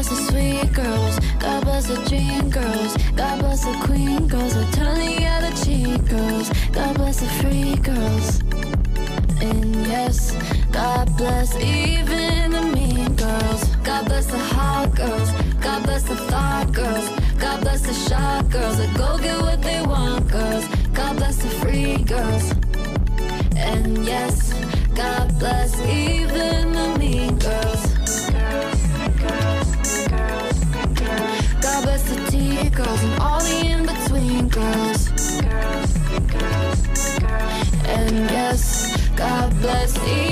bless the sweet girls. God bless the dream girls. God bless the queen girls. We're turning out the cheat girls. God bless the free girls. And yes, God bless even the mean girls. God bless the hot girls. God bless the thought girls. God bless the shy girls that go get what they want girls. God bless the free girls. And yes, God bless even the mean girls. God bless the T girls and all the in-between girls. And yes, God bless